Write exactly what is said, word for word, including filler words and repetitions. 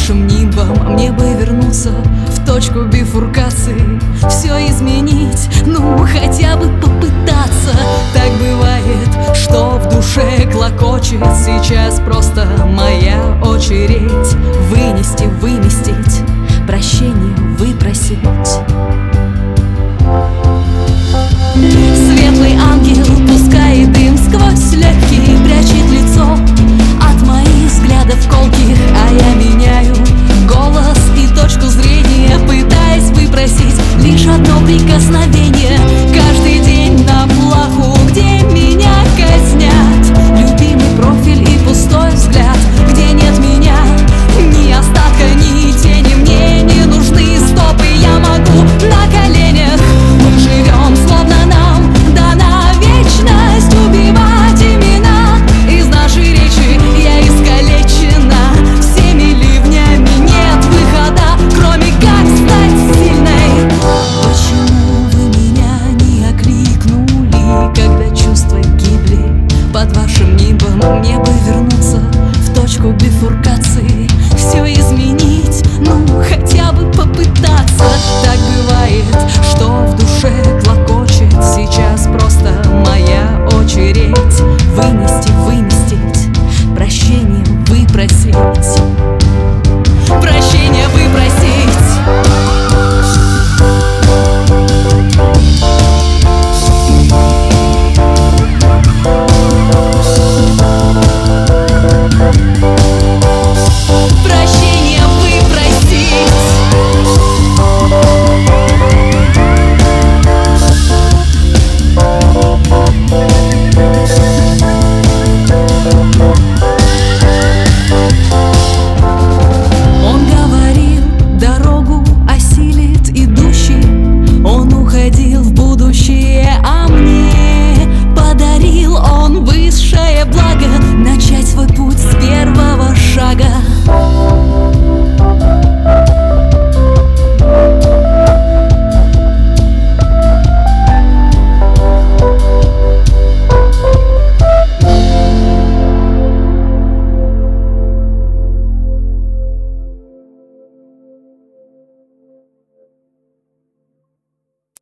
вашим нимбом мне бы вернуться в точку бифуркации, все изменить, ну хотя бы попытаться. Так бывает, что в душе клокочет. Сейчас просто моя очередь вынести, выместить, прощение выпросить. Светлый ангел пускает дым сквозь легкие, прячет лицо от моих взглядов колких, а я меняю голос и точку зрения, пытаясь выпросить лишь одно прикосновение. Каждый день на плаху, где меня казнят, любимый профиль и пустой взгляд, где нет меня, ни остатка, ни тени. Мне не нужны стопы, я могу на коленях. Мы живем, словно нам дана вечность, убивать имена из нашей речи. Я искалечена всеми ливнями, нет выхода, кроме как стать сильной. Почему вы меня не окликнули, когда чувства гибли под вашим нимбом? Мне бы вернуться в точку бифуркации,